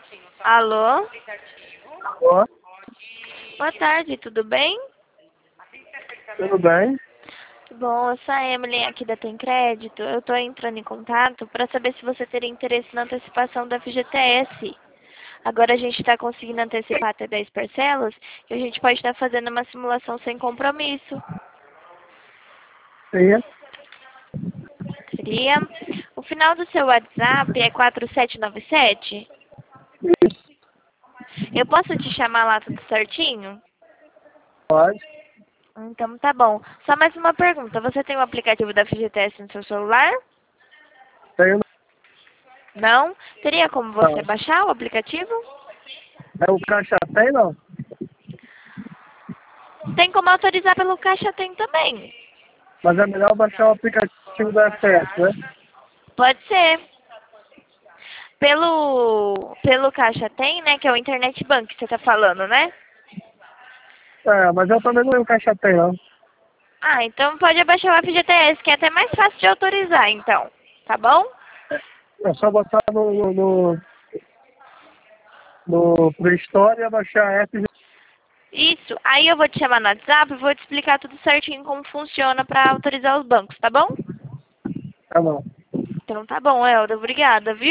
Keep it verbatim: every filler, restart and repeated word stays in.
Alô? Ó, Boa tarde, tudo bem? tudo bem? Bom, eu sou a Emily aqui da Tem Crédito. Eu estou entrando em contato para saber se você teria interesse na antecipação da F G T S. Agora a gente está conseguindo antecipar até dez parcelas e a gente pode estar fazendo uma simulação sem compromisso. Sim. Seria? O final do seu WhatsApp é quatro sete nove sete? Isso, Eu posso te chamar lá tudo certinho? pode. Então tá bom. Só mais uma pergunta. Você tem o aplicativo da F G T S no seu celular? Tenho Não? Teria como você não. baixar o aplicativo? É o caixa tem, não? Tem como autorizar pelo Caixa Tem também. Mas é melhor baixar o aplicativo da F S, né? Pode ser. Pelo, pelo Caixa Tem, né? Que é o Internet Bank que você tá falando, né? É, mas eu também não tenho caixa tem, não. Ah, então pode abaixar o F G T S, que é até mais fácil de autorizar, então. Tá bom? É só botar no, no, no, no Play Store e abaixar a app. Isso. Aí eu vou te chamar no WhatsApp e vou te explicar tudo certinho como funciona para autorizar os bancos, tá bom? Tá bom. Então tá bom, Helder. Obrigada, viu?